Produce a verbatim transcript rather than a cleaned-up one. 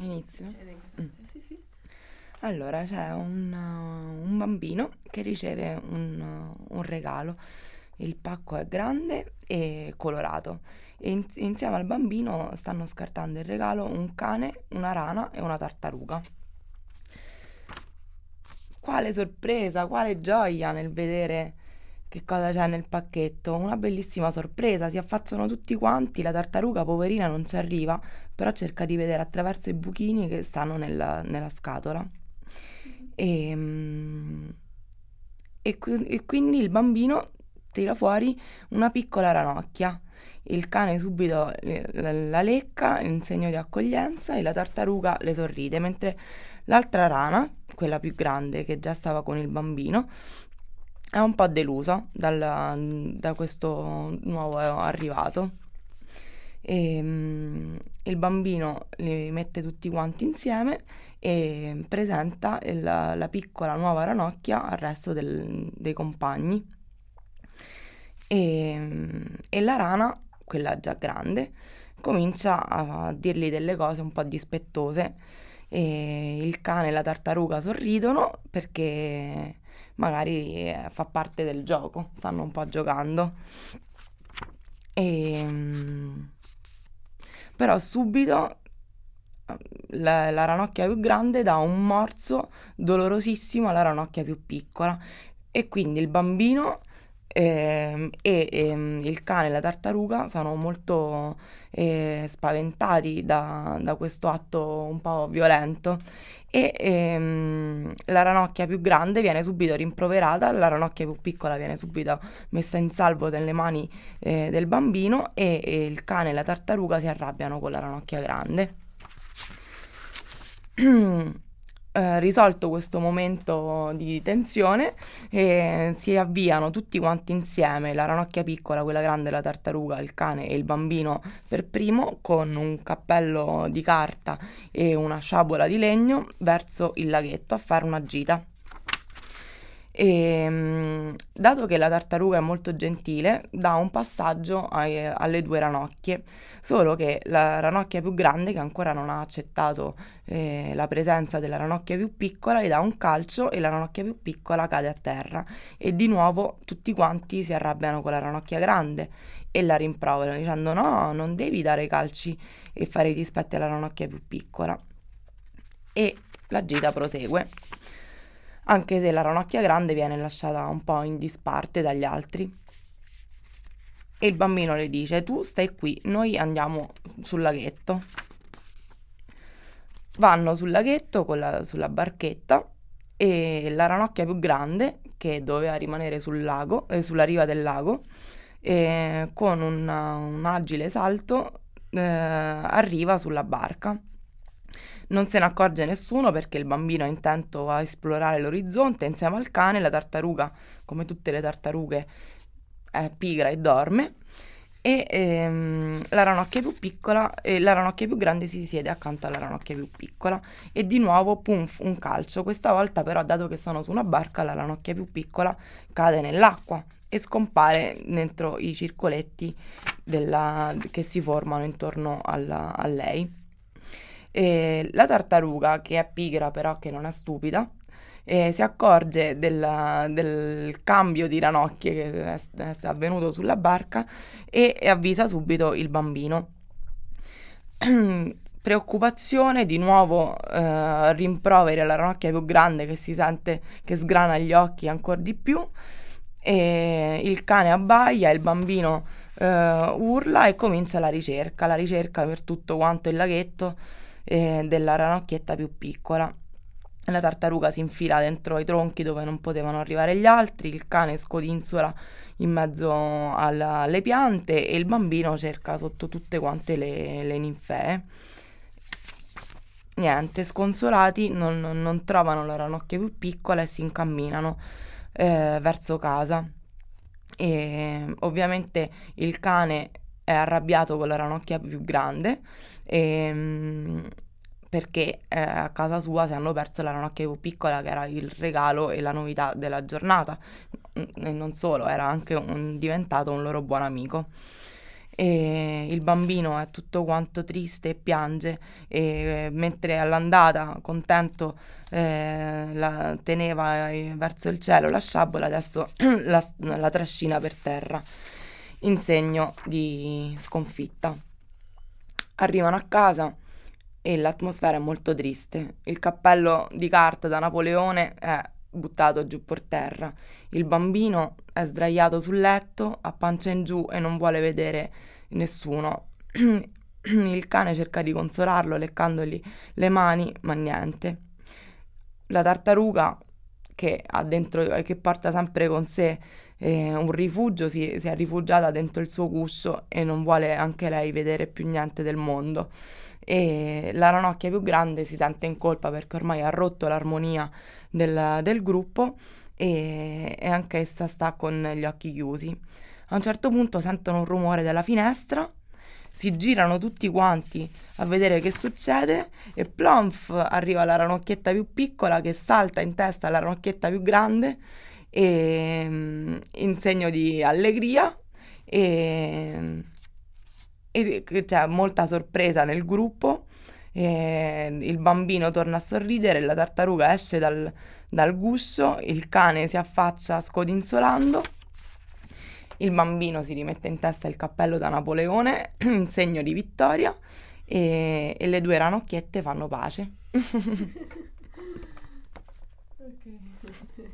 Inizio. Succede in questa Mm. storia? Sì, sì. Allora, c'è un, uh, un bambino che riceve un, uh, un regalo. Il pacco è grande e colorato e in- insieme al bambino stanno scartando il regalo un cane, una rana e una tartaruga. Quale sorpresa, quale gioia nel vedere che cosa c'è nel pacchetto. Una bellissima sorpresa, si affacciano tutti quanti, la tartaruga poverina non ci arriva, però cerca di vedere attraverso i buchini che stanno nella, nella scatola. Mhm. E, mm, e qui- e quindi il bambino tira fuori una piccola ranocchia. Il cane subito eh, la, la lecca in segno di accoglienza e la tartaruga le sorride, mentre l'altra rana, quella più grande che già stava con il bambino, è un po' delusa dal- da questo nuovo arrivato. E, mm, il bambino li mette tutti quanti insieme e presenta il- la piccola nuova ranocchia al resto del- dei compagni. E, mm, e la rana, quella già grande, comincia a dirgli delle cose un po' dispettose. E il cane e la tartaruga sorridono perché magari eh, fa parte del gioco, stanno un po' giocando. E, mm, però subito eh, la, la ranocchia più grande dà un morso dolorosissimo alla ranocchia più piccola e quindi il bambino ehm, e ehm, il cane e la tartaruga sono molto eh, spaventati da, da questo atto un po' violento e ehm, la ranocchia più grande viene subito rimproverata, la ranocchia più piccola viene subito messa in salvo nelle mani eh, del bambino e, e il cane e la tartaruga si arrabbiano con la ranocchia grande. Eh, risolto questo momento di tensione, eh, si avviano tutti quanti insieme, la ranocchia piccola, quella grande, la tartaruga, il cane e il bambino per primo, con un cappello di carta e una sciabola di legno, verso il laghetto a fare una gita. E, mm, dato che la tartaruga è molto gentile, dà un passaggio ai- alle due ranocchie, solo che la ranocchia più grande, che ancora non ha accettato eh, la presenza della ranocchia più piccola, gli dà un calcio e la ranocchia più piccola cade a terra e di nuovo tutti quanti si arrabbiano con la ranocchia grande e la rimproverano dicendo no, non devi dare calci e fare i dispetti alla ranocchia più piccola. E la gita prosegue, anche se la ranocchia grande viene lasciata un po' in disparte dagli altri. E il bambino le dice: tu stai qui, noi andiamo sul laghetto. Vanno sul laghetto con la- sulla barchetta e la ranocchia più grande, che doveva rimanere sul lago, eh, sulla riva del lago, eh, con un, un agile salto eh, arriva sulla barca. Non se ne accorge nessuno perché il bambino è intento a esplorare l'orizzonte insieme al cane, la tartaruga, come tutte le tartarughe, è pigra e dorme. E ehm, la ranocchia più piccola, e la ranocchia più grande si siede accanto alla ranocchia più piccola e di nuovo punf, un calcio. Questa volta però, dato che sono su una barca, la ranocchia più piccola cade nell'acqua e scompare dentro i circoletti della- che si formano intorno alla- a lei. E la tartaruga, che è pigra però che non è stupida, eh, si accorge della- del cambio di ranocchie che è, è avvenuto sulla barca e, e avvisa subito il bambino. Preoccupazione, di nuovo eh, rimproveri alla ranocchia più grande che si sente che sgrana gli occhi ancora di più. E il cane abbaia, il bambino eh, urla e comincia la ricerca, la ricerca per tutto quanto il laghetto eh, della ranocchietta più piccola. La tartaruga si infila dentro i tronchi dove non potevano arrivare gli altri, il cane scodinzola in mezzo alla- alle piante e il bambino cerca sotto tutte quante le, le ninfee. Niente, sconsolati non, non- non trovano la ranocchia più piccola e si incamminano eh, verso casa. E ovviamente il cane è arrabbiato con la ranocchia più grande ehm, perché eh, a casa sua si hanno perso la ranocchia più piccola che era il regalo e la novità della giornata. E non solo, era anche un- diventato un loro buon amico. e il bambino è tutto quanto triste e piange e mentre all'andata contento eh, la teneva eh, verso il cielo la sciabola, adesso la, la trascina per terra in segno di sconfitta. Arrivano a casa e l'atmosfera è molto triste. Il cappello di carta da Napoleone è buttato giù per terra. Il bambino è sdraiato sul letto, a pancia in giù e non vuole vedere nessuno. Il cane cerca di consolarlo leccandogli le mani, ma niente. La tartaruga che ha dentro, che porta sempre con sé eh, un rifugio, si, si è rifugiata dentro il suo guscio e non vuole anche lei vedere più niente del mondo. E la ranocchia più grande si sente in colpa perché ormai ha rotto l'armonia del, del gruppo e, e anche essa sta con gli occhi chiusi. A un certo punto sentono un rumore dalla finestra, si girano tutti quanti a vedere che succede e plomf arriva la ranocchietta più piccola che salta in testa alla ranocchietta più grande e, mm, in segno di allegria e, e c'è molta sorpresa nel gruppo. E il bambino torna a sorridere, la tartaruga esce dal, dal guscio, il cane si affaccia scodinzolando, il bambino si rimette in testa il cappello da Napoleone in segno di vittoria e, e le due ranocchiette fanno pace. Ok.